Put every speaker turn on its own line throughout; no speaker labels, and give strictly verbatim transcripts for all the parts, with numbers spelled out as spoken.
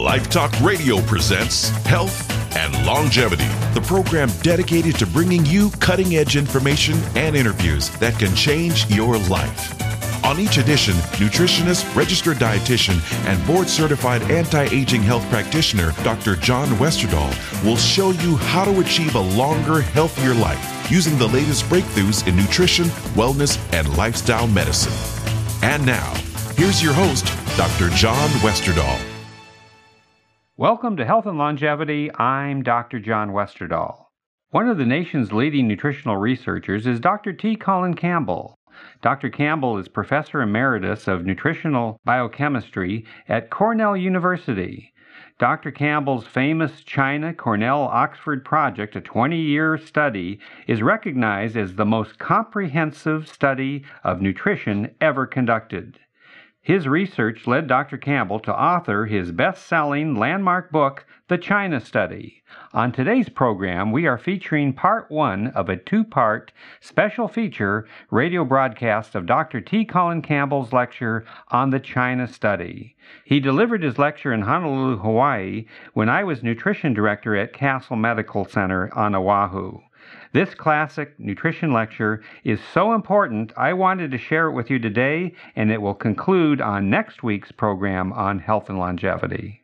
Life Talk Radio presents Health and Longevity, the program dedicated to bringing you cutting-edge information and interviews that can change your life. On each edition, nutritionist, registered dietitian, and board-certified anti-aging health practitioner, Doctor John Westerdahl, will show you how to achieve a longer, healthier life using the latest breakthroughs in nutrition, wellness, and lifestyle medicine. And now, here's your host, Doctor John Westerdahl.
Welcome to Health and Longevity. I'm Doctor John Westerdahl. One of the nation's leading nutritional researchers is Doctor T. Colin Campbell. Doctor Campbell is Professor Emeritus of Nutritional Biochemistry at Cornell University. Doctor Campbell's famous China-Cornell-Oxford project, a twenty-year study, is recognized as the most comprehensive study of nutrition ever conducted. His research led Doctor Campbell to author his best-selling landmark book, The China Study. On today's program, we are featuring part one of a two-part special feature radio broadcast of Doctor T. Colin Campbell's lecture on the China Study. He delivered his lecture in Honolulu, Hawaii, when I was nutrition director at Castle Medical Center on Oahu. This classic nutrition lecture is so important, I wanted to share it with you today, and it will conclude on next week's program on health and longevity.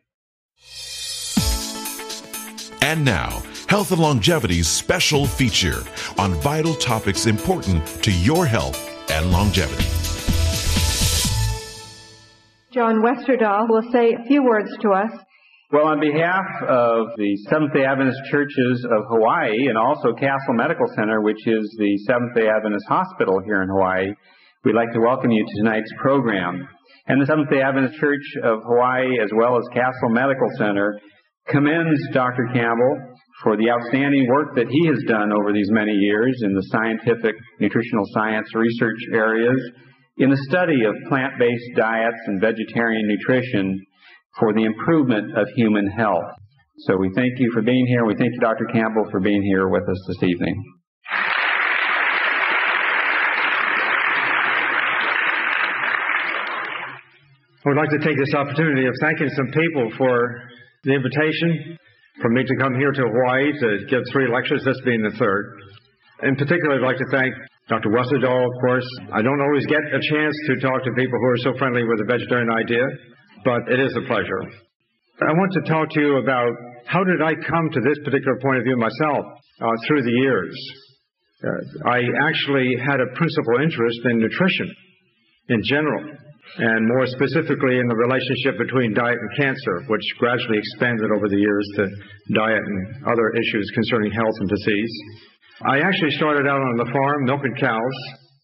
And now, Health and Longevity's special feature on vital topics important to your health and longevity.
John Westerdahl will say a few words to us.
Well, on behalf of the Seventh-day Adventist Churches of Hawaii and also Castle Medical Center, which is the Seventh-day Adventist Hospital here in Hawaii, we'd like to welcome you to tonight's program. And the Seventh-day Adventist Church of Hawaii, as well as Castle Medical Center, commends Doctor Campbell for the outstanding work that he has done over these many years in the scientific nutritional science research areas, in the study of plant-based diets and vegetarian nutrition, for the improvement of human health. So we thank you for being here. We thank you, Doctor Campbell, for being here with us this evening.
I would like to take this opportunity of thanking some people for the invitation for me to come here to Hawaii to give three lectures, this being the third. In particular, I'd like to thank Doctor Westerdahl, of course. I don't always get a chance to talk to people who are so friendly with the vegetarian idea, but it is a pleasure. I want to talk to you about how did I come to this particular point of view myself uh, through the years. Uh, I actually had a principal interest in nutrition in general, and more specifically in the relationship between diet and cancer, which gradually expanded over the years to diet and other issues concerning health and disease. I actually started out on the farm milking cows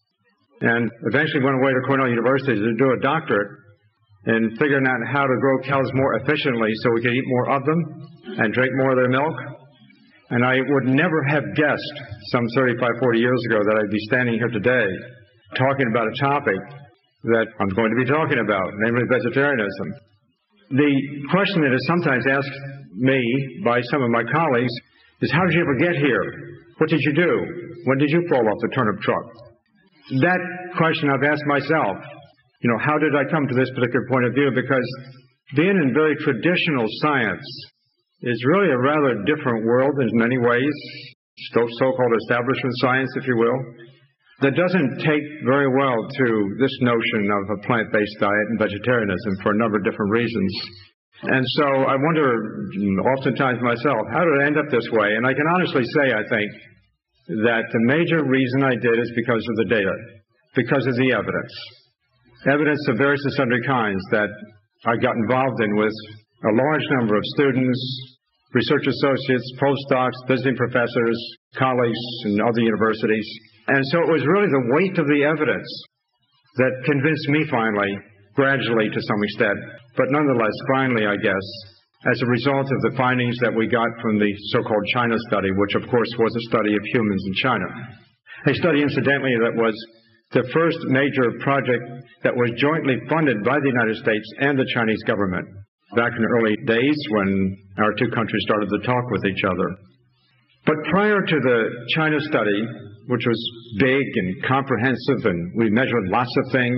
and eventually went away to Cornell University to do a doctorate in figuring out how to grow cows more efficiently so we could eat more of them and drink more of their milk. And I would never have guessed some thirty-five, forty years ago that I'd be standing here today talking about a topic that I'm going to be talking about, namely vegetarianism. The question that is sometimes asked me by some of my colleagues is, how did you ever get here? What did you do? When did you fall off the turnip truck? That question I've asked myself. You know, how did I come to this particular point of view? Because being in very traditional science is really a rather different world in many ways, so-called establishment science, if you will, that doesn't take very well to this notion of a plant-based diet and vegetarianism for a number of different reasons. And so I wonder oftentimes myself, how did I end up this way? And I can honestly say, I think, that the major reason I did is because of the data, because of the evidence. Evidence of various and sundry kinds that I got involved in with a large number of students, research associates, postdocs, visiting professors, colleagues in other universities. And so it was really the weight of the evidence that convinced me finally, gradually to some extent, but nonetheless finally, I guess, as a result of the findings that we got from the so-called China study, which of course was a study of humans in China. A study, incidentally, that was the first major project that was jointly funded by the United States and the Chinese government back in the early days when our two countries started to talk with each other. But prior to the China study, which was big and comprehensive and we measured lots of things,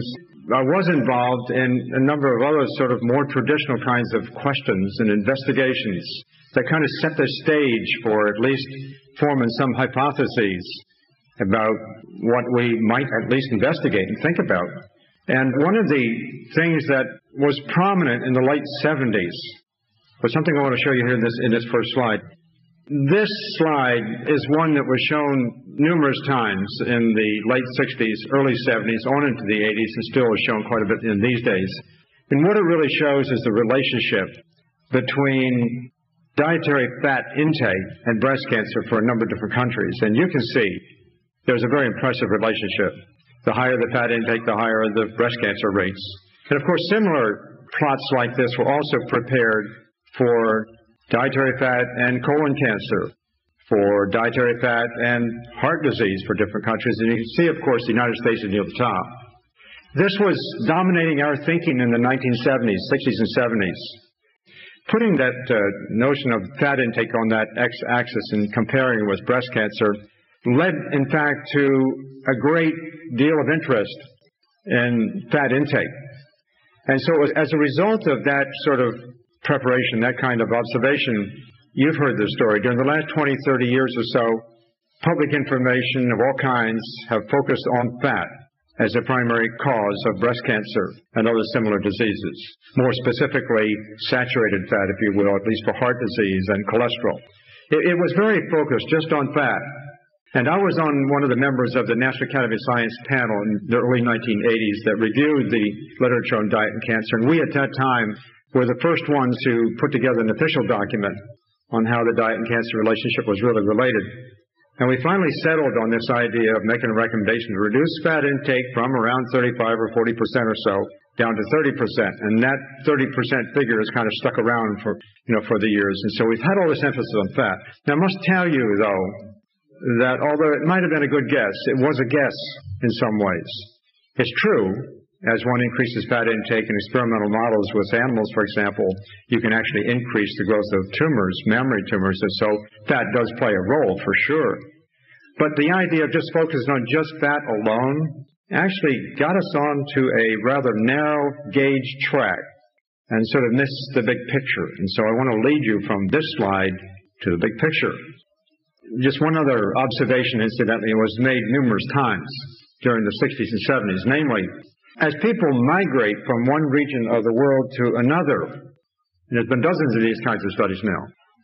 I was involved in a number of other sort of more traditional kinds of questions and investigations that kind of set the stage for at least forming some hypotheses about what we might at least investigate and think about. And one of the things that was prominent in the late seventies was something I want to show you here in this, in this first slide. This slide is one that was shown numerous times in the late sixties, early seventies, on into the eighties, and still is shown quite a bit in these days. And what it really shows is the relationship between dietary fat intake and breast cancer for a number of different countries. And you can see there's a very impressive relationship. The higher the fat intake, the higher the breast cancer rates. And of course, similar plots like this were also prepared for dietary fat and colon cancer, for dietary fat and heart disease for different countries. And you can see, of course, the United States is near the top. This was dominating our thinking in the nineteen seventies, sixties, and seventies. Putting that uh, notion of fat intake on that x-axis and comparing it with breast cancer led, in fact, to a great deal of interest in fat intake. And so it was as a result of that sort of preparation, that kind of observation, you've heard the story. During the last twenty, thirty years or so, public information of all kinds have focused on fat as a primary cause of breast cancer and other similar diseases. More specifically, saturated fat, if you will, at least for heart disease and cholesterol. It, it was very focused just on fat. And I was on one of the members of the National Academy of Science panel in the early nineteen eighties that reviewed the literature on diet and cancer. And we at that time were the first ones to put together an official document on how the diet and cancer relationship was really related. And we finally settled on this idea of making a recommendation to reduce fat intake from around thirty-five or forty percent or so down to thirty percent. And that thirty percent figure has kind of stuck around for, you know, for the years. And so we've had all this emphasis on fat. Now, I must tell you, though, that although it might have been a good guess, it was a guess in some ways. It's true, as one increases fat intake in experimental models with animals, for example, you can actually increase the growth of tumors, mammary tumors, and so fat does play a role for sure. But the idea of just focusing on just fat alone actually got us on to a rather narrow gauge track and sort of missed the big picture. And so I want to lead you from this slide to the big picture. Just one other observation, incidentally, was made numerous times during the sixties and seventies, namely, as people migrate from one region of the world to another, and there's been dozens of these kinds of studies now,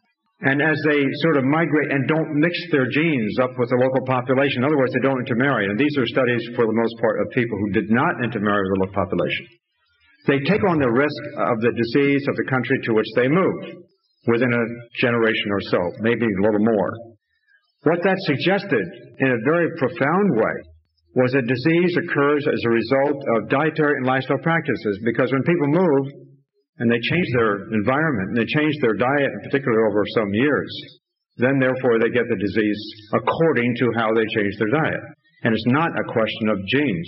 and as they sort of migrate and don't mix their genes up with the local population, in other words, they don't intermarry, and these are studies for the most part of people who did not intermarry with the local population, they take on the risk of the disease of the country to which they moved within a generation or so, maybe a little more. What that suggested in a very profound way was that disease occurs as a result of dietary and lifestyle practices, because when people move and they change their environment and they change their diet, in particular over some years, then therefore they get the disease according to how they change their diet. And it's not a question of genes.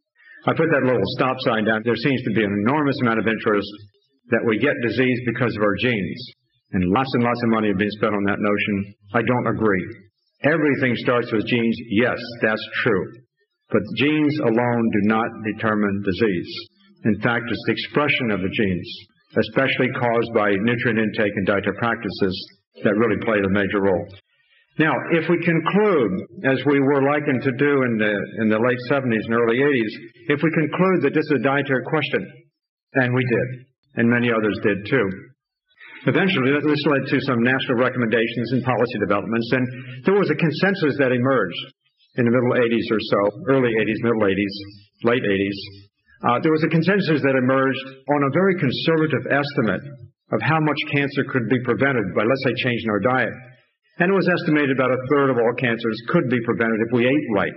I put that little stop sign down. There seems to be an enormous amount of interest that we get disease because of our genes. And lots and lots of money have been spent on that notion. I don't agree. Everything starts with genes. Yes, that's true. But genes alone do not determine disease. In fact, it's the expression of the genes, especially caused by nutrient intake and dietary practices, that really play a major role. Now, if we conclude, as we were likened to do in the, in the late seventies and early eighties, if we conclude that this is a dietary question, and we did, and many others did too, eventually, this led to some national recommendations and policy developments, and there was a consensus that emerged in the middle eighties or so, early eighties, middle eighties, late eighties. Uh, there was a consensus that emerged on a very conservative estimate of how much cancer could be prevented by, let's say, changing our diet. And it was estimated about a third of all cancers could be prevented if we ate right.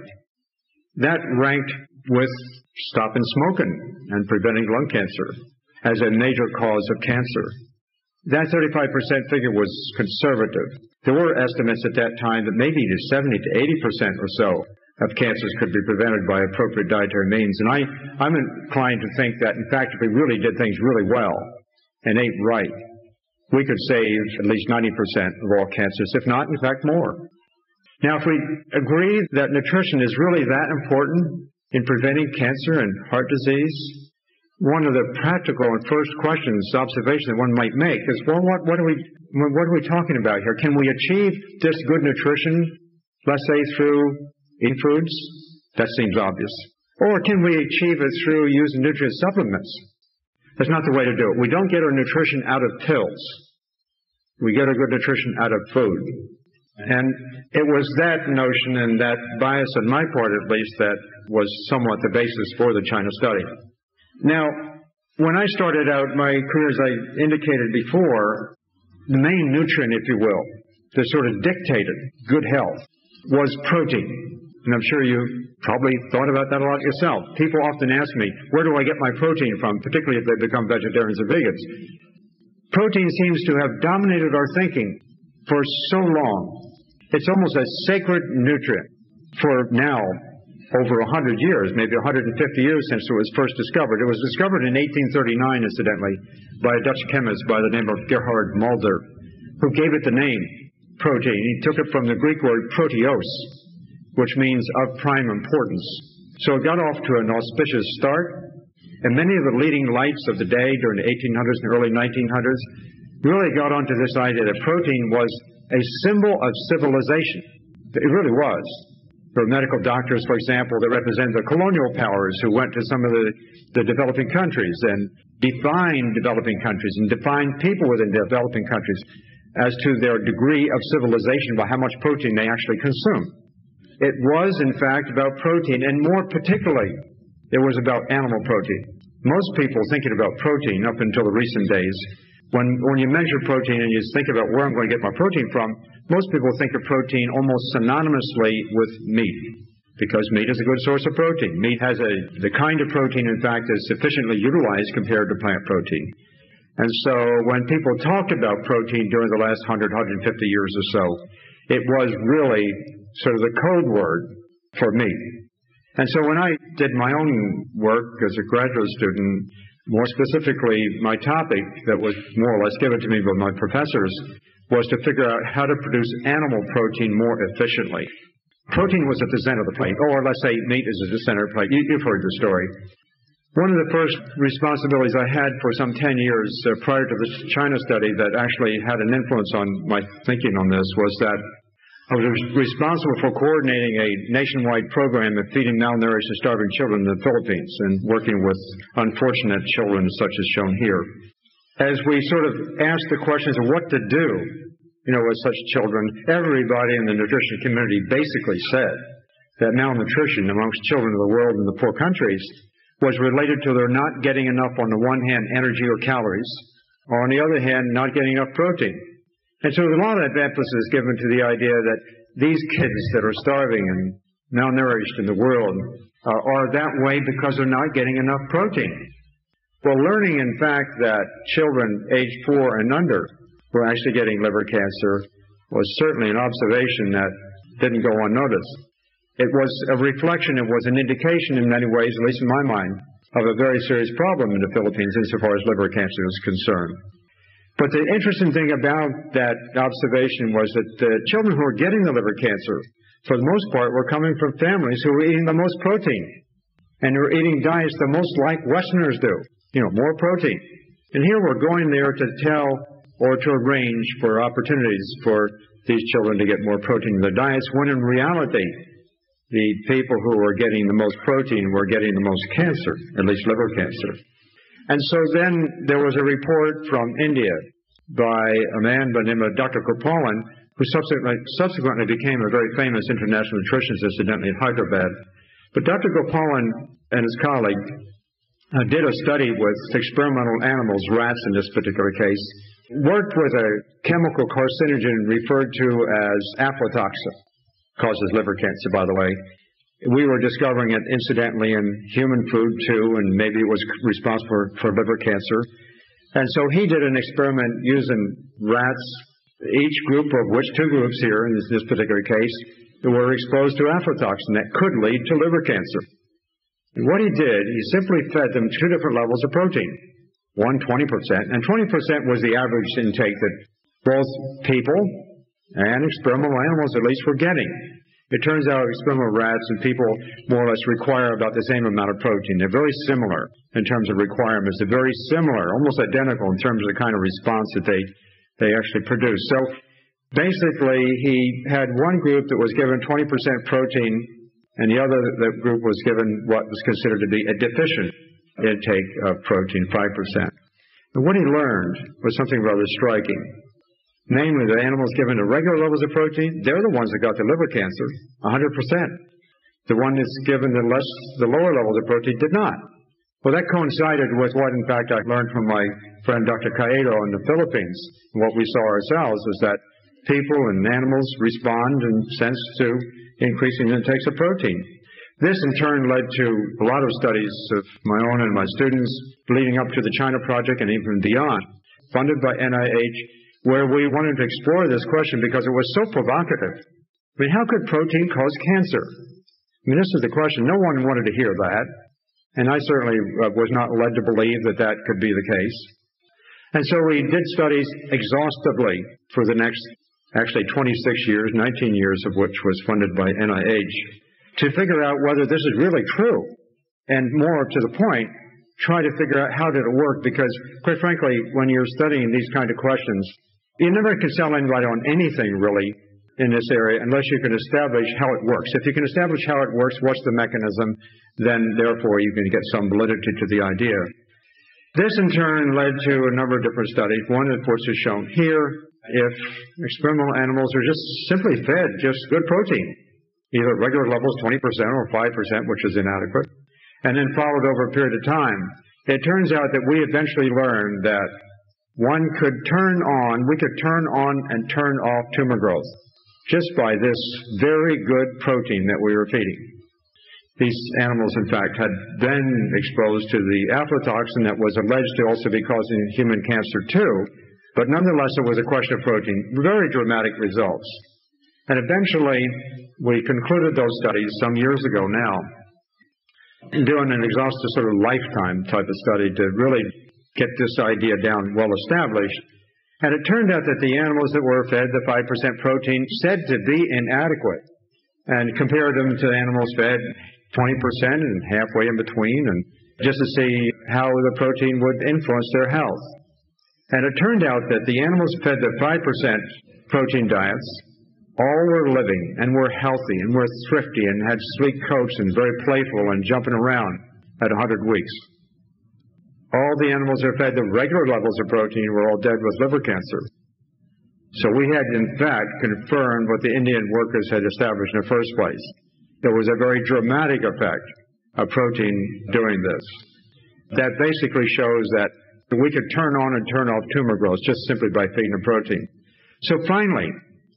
That ranked with stopping smoking and preventing lung cancer as a major cause of cancer. That thirty-five percent figure was conservative. There were estimates at that time that maybe to seventy to eighty percent or so of cancers could be prevented by appropriate dietary means. And I, I'm inclined to think that, in fact, if we really did things really well and ate right, we could save at least ninety percent of all cancers, if not, in fact, more. Now, if we agree that nutrition is really that important, in preventing cancer and heart disease? One of the practical and first questions, observation that one might make is, well, what, what, are we, what are we talking about here? Can we achieve this good nutrition, let's say, through eating foods? That seems obvious. Or can we achieve it through using nutrient supplements? That's not the way to do it. We don't get our nutrition out of pills. We get our good nutrition out of food. And it was that notion and that bias on my part, at least, that was somewhat the basis for the China study. Now, when I started out my career, as I indicated before, the main nutrient, if you will, that sort of dictated good health was protein. And I'm sure you probably thought about that a lot yourself. People often ask me, where do I get my protein from, particularly if they become vegetarians or vegans? Protein seems to have dominated our thinking for so long. It's almost a sacred nutrient for now over one hundred years, maybe one hundred fifty years since it was first discovered. It was discovered in eighteen thirty-nine, incidentally, by a Dutch chemist by the name of Gerhard Mulder, who gave it the name protein. He took it from the Greek word proteos, which means of prime importance. So it got off to an auspicious start, and many of the leading lights of the day during the eighteen hundreds and early nineteen hundreds really got onto this idea that protein was a symbol of civilization. It really was. There were medical doctors, for example, that represented the colonial powers who went to some of the, the developing countries and defined developing countries and defined people within developing countries as to their degree of civilization by how much protein they actually consume. It was, in fact, about protein, and more particularly, it was about animal protein. Most people thinking about protein up until the recent days, when, when you measure protein and you think about where I'm going to get my protein from, most people think of protein almost synonymously with meat, because meat is a good source of protein. Meat has a, the kind of protein, in fact, is sufficiently utilized compared to plant protein. And so when people talked about protein during the last one hundred, one hundred fifty years or so, it was really sort of the code word for meat. And so when I did my own work as a graduate student, more specifically my topic that was more or less given to me by my professors was to figure out how to produce animal protein more efficiently. Protein was at the center of the plate, or let's say meat is at the center of the plate. You, you've heard the story. One of the first responsibilities I had for some ten years uh, prior to the China study that actually had an influence on my thinking on this was that I was responsible for coordinating a nationwide program of feeding malnourished and starving children in the Philippines and working with unfortunate children such as shown here. As we sort of asked the questions of what to do, you know, with such children, everybody in the nutrition community basically said that malnutrition amongst children of the world in the poor countries was related to their not getting enough, on the one hand, energy or calories, or on the other hand, not getting enough protein. And so there's a lot of emphasis given to the idea that these kids that are starving and malnourished in the world uh, are that way because they're not getting enough protein. Well, learning, in fact, that children aged four and under were actually getting liver cancer was certainly an observation that didn't go unnoticed. It was a reflection, it was an indication in many ways, at least in my mind, of a very serious problem in the Philippines insofar as liver cancer is concerned. But the interesting thing about that observation was that the children who were getting the liver cancer, for the most part, were coming from families who were eating the most protein and who were eating diets the most like Westerners do, you know, more protein. And here we're going there to tell or to arrange for opportunities for these children to get more protein in their diets, when in reality, the people who were getting the most protein were getting the most cancer, at least liver cancer. And so then there was a report from India by a man by the name of Doctor Gopalan, who subsequently, subsequently became a very famous international nutritionist, incidentally, in Hyderabad. But Doctor Gopalan and his colleague uh, did a study with experimental animals, rats in this particular case, worked with a chemical carcinogen referred to as aflatoxin, causes liver cancer, by the way. We were discovering it, incidentally, in human food, too, and maybe it was responsible for, for liver cancer. And so he did an experiment using rats, each group of which, two groups here in this, this particular case, were exposed to aflatoxin that could lead to liver cancer. And what he did, he simply fed them two different levels of protein, one twenty percent, and twenty percent was the average intake that both people and experimental animals at least were getting. It turns out experimental rats and people more or less require about the same amount of protein. They're very similar in terms of requirements. They're very similar, almost identical in terms of the kind of response that they, they actually produce. So basically, he had one group that was given twenty percent protein, and the other group was given what was considered to be a deficient intake of protein, five percent. And what he learned was something rather striking. Namely, the animals given the regular levels of protein, they're the ones that got the liver cancer, one hundred percent. The one that's given the less, the lower levels of protein did not. Well, that coincided with what, in fact, I learned from my friend Doctor Caedo in the Philippines. And what we saw ourselves is that people and animals respond in sense to increasing intakes of protein. This, in turn, led to a lot of studies of my own and my students leading up to the China Project and even beyond, funded by N I H, where we wanted to explore this question because it was so provocative. I mean, how could protein cause cancer? I mean, this is the question. No one wanted to hear that. And I certainly uh, was not led to believe that that could be the case. And so we did studies exhaustively for the next, actually twenty-six years, nineteen years of which was funded by N I H, to figure out whether this is really true. And more to the point, try to figure out how did it work, because quite frankly, when you're studying these kind of questions, you never can sell anybody on anything really in this area unless you can establish how it works. If you can establish how it works, what's the mechanism, then therefore you can get some validity to the idea. This in turn led to a number of different studies. One, of course, is shown here. If experimental animals are just simply fed just good protein, either at regular levels, twenty percent or five percent, which is inadequate, and then followed over a period of time, it turns out that we eventually learned that one could turn on, we could turn on and turn off tumor growth just by this very good protein that we were feeding. These animals, in fact, had been exposed to the aflatoxin that was alleged to also be causing human cancer too, but nonetheless it was a question of protein. Very dramatic results. And eventually we concluded those studies some years ago now, doing an exhaustive sort of lifetime type of study to really get this idea down well established. And it turned out that the animals that were fed the five percent protein said to be inadequate, and compared them to animals fed twenty percent and halfway in between, and just to see how the protein would influence their health. And it turned out that the animals fed the five percent protein diets all were living and were healthy and were thrifty and had sleek coats and very playful and jumping around at one hundred weeks. All the animals that fed the regular levels of protein were all dead with liver cancer. So we had, in fact, confirmed what the Indian workers had established in the first place. There was a very dramatic effect of protein doing this. That basically shows that we could turn on and turn off tumor growth just simply by feeding them protein. So finally,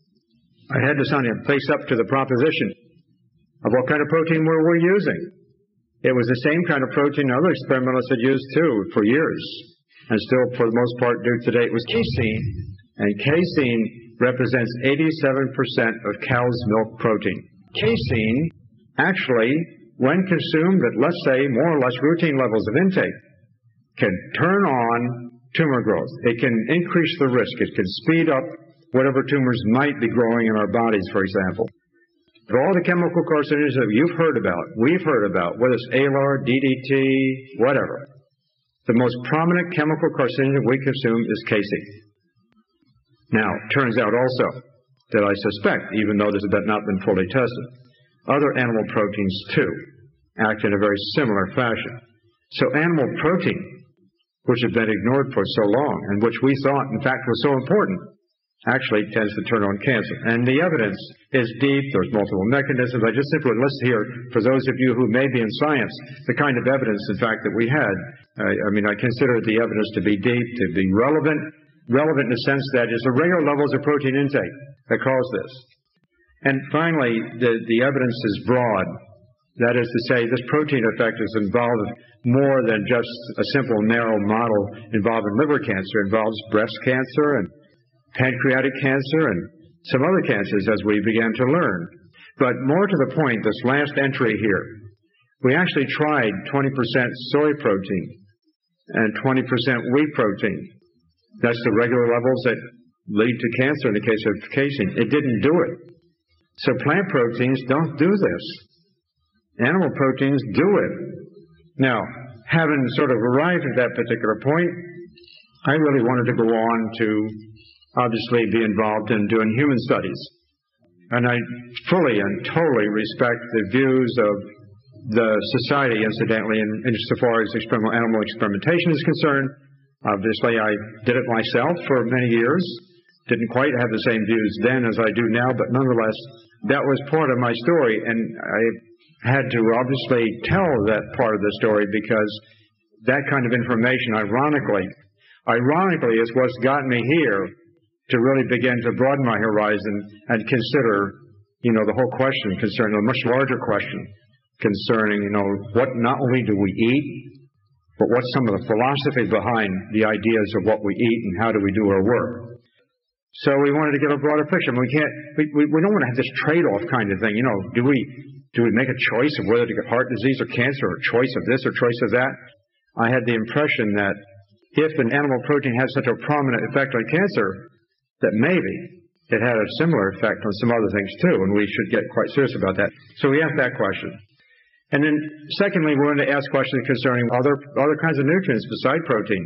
I had to face up to the proposition of what kind of protein were we using. It was the same kind of protein other experimentalists had used too for years, and still for the most part do today. It was casein, and casein represents eighty-seven percent of cow's milk protein. Casein actually, when consumed at, let's say, more or less routine levels of intake, can turn on tumor growth. It can increase the risk. It can speed up whatever tumors might be growing in our bodies, for example. Of all the chemical carcinogens that you've heard about, we've heard about, whether it's A L A R, D D T, whatever, the most prominent chemical carcinogen we consume is casein. Now, it turns out also that I suspect, even though this has not been fully tested, other animal proteins too act in a very similar fashion. So animal protein, which had been ignored for so long, and which we thought, in fact, was so important, actually tends to turn on cancer. And the evidence is deep. There's multiple mechanisms. I just simply list here, for those of you who may be in science, the kind of evidence, in fact, that we had. I, I mean, I consider the evidence to be deep, to be relevant, relevant in the sense that it's the regular levels of protein intake that cause this. And finally, the, the evidence is broad. That is to say, this protein effect is involved more than just a simple, narrow model involving liver cancer. It involves breast cancer and pancreatic cancer and some other cancers as we began to learn. But more to the point, this last entry here, we actually tried twenty percent soy protein and twenty percent wheat protein. That's the regular levels that lead to cancer in the case of casein. It didn't do it. So plant proteins don't do this. Animal proteins do it. Now, having sort of arrived at that particular point, I really wanted to go on to obviously be involved in doing human studies. And I fully and totally respect the views of the society, incidentally, in, insofar as experimental animal experimentation is concerned. Obviously, I did it myself for many years. Didn't quite have the same views then as I do now, but nonetheless, that was part of my story, and I had to obviously tell that part of the story because that kind of information, ironically, ironically is what's gotten me here to really begin to broaden my horizon and consider, you know, the whole question concerning a much larger question concerning, you know, what not only do we eat, but what's some of the philosophy behind the ideas of what we eat and how do we do our work. So we wanted to get a broader picture. We can't, we, we, we don't want to have this trade-off kind of thing. You know, do we, do we make a choice of whether to get heart disease or cancer, or choice of this or choice of that? I had the impression that if an animal protein had such a prominent effect on cancer, that maybe it had a similar effect on some other things too, and we should get quite serious about that. So we asked that question. And then secondly, we wanted to ask questions concerning other, other kinds of nutrients beside protein.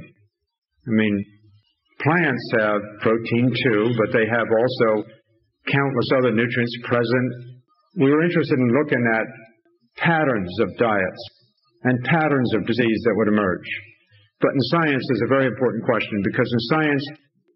I mean, plants have protein too, but they have also countless other nutrients present. We were interested in looking at patterns of diets and patterns of disease that would emerge. But in science, there's a very important question, because in science,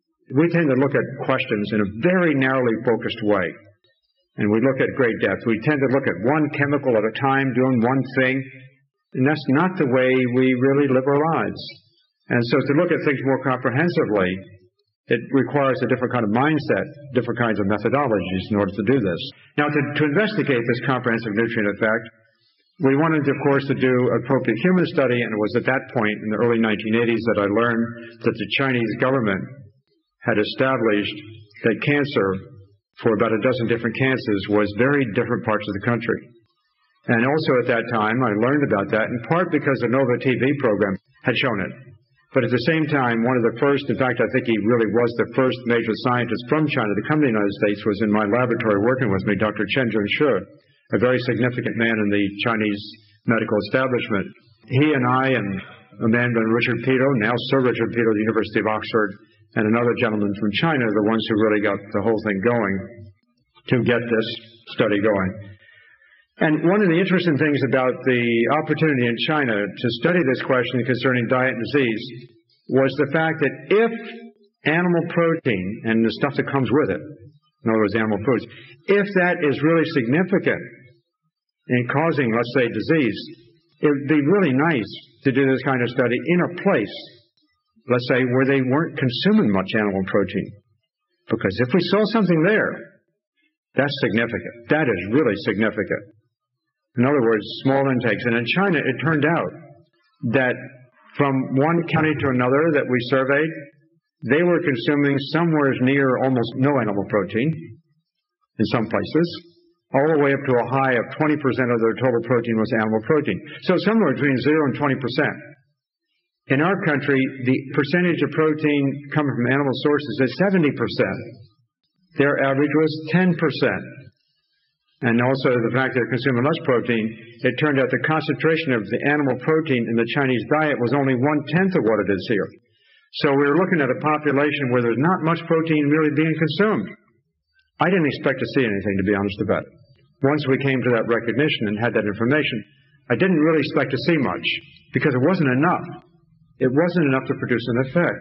we tend to look at questions in a very narrowly focused way. And we look at great depth. We tend to look at one chemical at a time, doing one thing. And that's not the way we really live our lives. And so to look at things more comprehensively, it requires a different kind of mindset, different kinds of methodologies in order to do this. Now, to, to investigate this comprehensive nutrient effect, we wanted, of course, to do appropriate human study, and it was at that point in the early nineteen eighties that I learned that the Chinese government had established that cancer, for about a dozen different cancers, was very different parts of the country. And also at that time, I learned about that, in part because the NOVA T V program had shown it. But at the same time, one of the first, in fact, I think he really was the first major scientist from China to come to the United States, was in my laboratory working with me, Doctor Chen Zhengshi, a very significant man in the Chinese medical establishment. He and I and a man named Richard Peto, now Sir Richard Peto of the University of Oxford, and another gentleman from China are the ones who really got the whole thing going to get this study going. And one of the interesting things about the opportunity in China to study this question concerning diet and disease was the fact that if animal protein and the stuff that comes with it, in other words, animal foods, if that is really significant in causing, let's say, disease, it would be really nice to do this kind of study in a place, let's say, where they weren't consuming much animal protein. Because if we saw something there, that's significant. That is really significant. In other words, small intakes. And in China, it turned out that from one county to another that we surveyed, they were consuming somewhere near almost no animal protein in some places, all the way up to a high of twenty percent of their total protein was animal protein. So somewhere between zero and twenty percent. In our country, the percentage of protein coming from animal sources is seventy percent. Their average was ten percent. And also the fact that they're consuming less protein, it turned out the concentration of the animal protein in the Chinese diet was only one-tenth of what it is here. So we were looking at a population where there's not much protein really being consumed. I didn't expect to see anything, to be honest about it. Once we came to that recognition and had that information, I didn't really expect to see much, because it wasn't enough. It wasn't enough to produce an effect.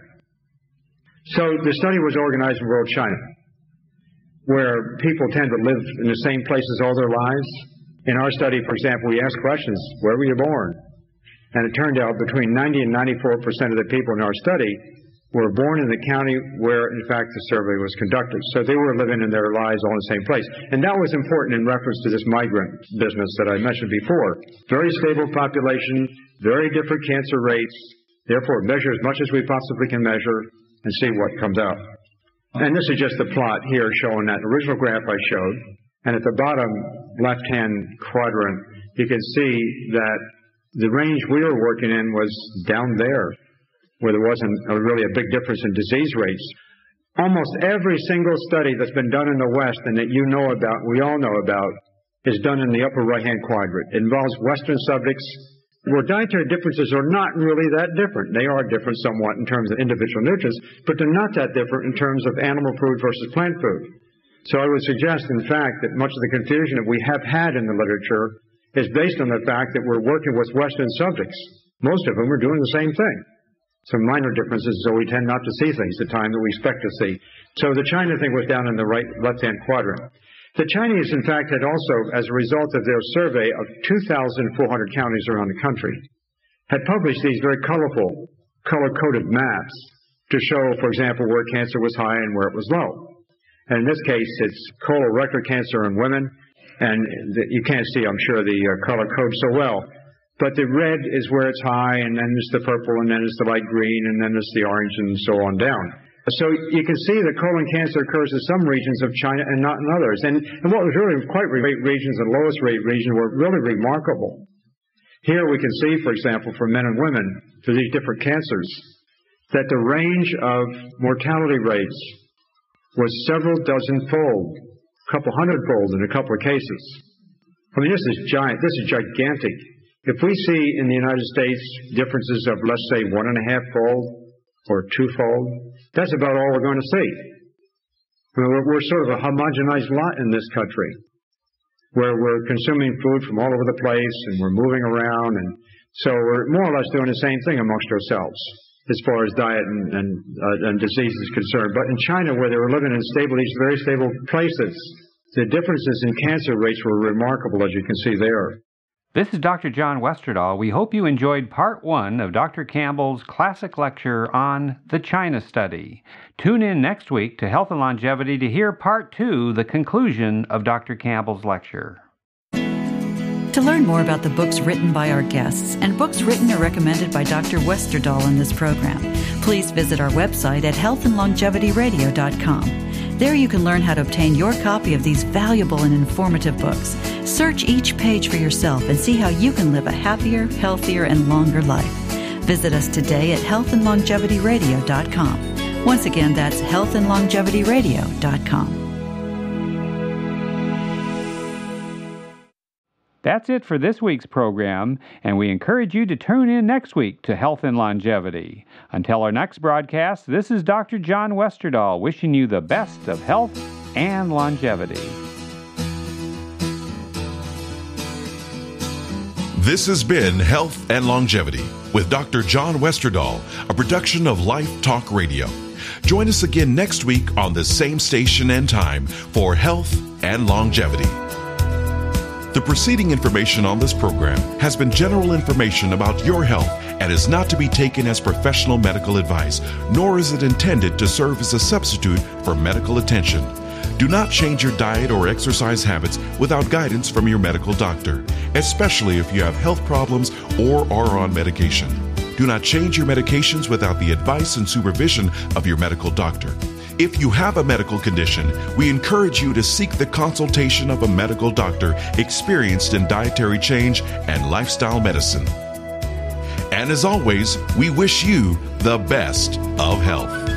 So the study was organized in rural China, where people tend to live in the same places all their lives. In our study, for example, we asked questions, where were you born? And it turned out between ninety and ninety-four percent of the people in our study were born in the county where, in fact, the survey was conducted. So they were living in their lives all in the same place. And that was important in reference to this migrant business that I mentioned before. Very stable population, very different cancer rates. Therefore, measure as much as we possibly can measure and see what comes out. And this is just the plot here showing that original graph I showed. And at the bottom left-hand quadrant, you can see that the range we were working in was down there, where there wasn't a, really a big difference in disease rates. Almost every single study that's been done in the West and that you know about, we all know about, is done in the upper right-hand quadrant. It involves Western subjects where dietary differences are not really that different. They are different somewhat in terms of individual nutrients, but they're not that different in terms of animal food versus plant food. So I would suggest, in fact, that much of the confusion that we have had in the literature is based on the fact that we're working with Western subjects, most of whom are doing the same thing. Some minor differences, so we tend not to see things the time that we expect to see. So the China thing was down in the right left-hand quadrant. The Chinese, in fact, had also, as a result of their survey of two thousand four hundred counties around the country, had published these very colorful, color-coded maps to show, for example, where cancer was high and where it was low. And in this case, it's colorectal cancer in women, and the, you can't see, I'm sure, the uh, color code so well. But the red is where it's high, and then there's the purple, and then there's the light green, and then there's the orange, and so on down. So you can see that colon cancer occurs in some regions of China and not in others. And, and what was really quite rate regions and lowest rate regions were really remarkable. Here we can see, for example, for men and women, for these different cancers, that the range of mortality rates was several dozen-fold, a couple hundred-fold in a couple of cases. I mean, this is giant. This is gigantic. If we see in the United States differences of, let's say, one and a half fold or two-fold, that's about all we're going to see. We're, we're sort of a homogenized lot in this country, where we're consuming food from all over the place and we're moving around, and so we're more or less doing the same thing amongst ourselves as far as diet and, and, uh, and disease is concerned. But in China, where they were living in stable, these very stable places, the differences in cancer rates were remarkable, as you can see there.
This is Doctor John Westerdahl. We hope you enjoyed part one of Doctor Campbell's classic lecture on the China study. Tune in next week to Health and Longevity to hear part two, the conclusion of Doctor Campbell's lecture.
To learn more about the books written by our guests and books written or recommended by Doctor Westerdahl in this program, please visit our website at health and longevity radio dot com. There you can learn how to obtain your copy of these valuable and informative books. Search each page for yourself and see how you can live a happier, healthier, and longer life. Visit us today at health and longevity radio dot com. Once again, that's health and longevity radio dot com.
That's it for this week's program, and we encourage you to tune in next week to Health and Longevity. Until our next broadcast, this is Doctor John Westerdahl wishing you the best of health and longevity.
This has been Health and Longevity with Doctor John Westerdahl, a production of Life Talk Radio. Join us again next week on the same station and time for Health and Longevity. The preceding information on this program has been general information about your health and is not to be taken as professional medical advice, nor is it intended to serve as a substitute for medical attention. Do not change your diet or exercise habits without guidance from your medical doctor, especially if you have health problems or are on medication. Do not change your medications without the advice and supervision of your medical doctor. If you have a medical condition, we encourage you to seek the consultation of a medical doctor experienced in dietary change and lifestyle medicine. And as always, we wish you the best of health.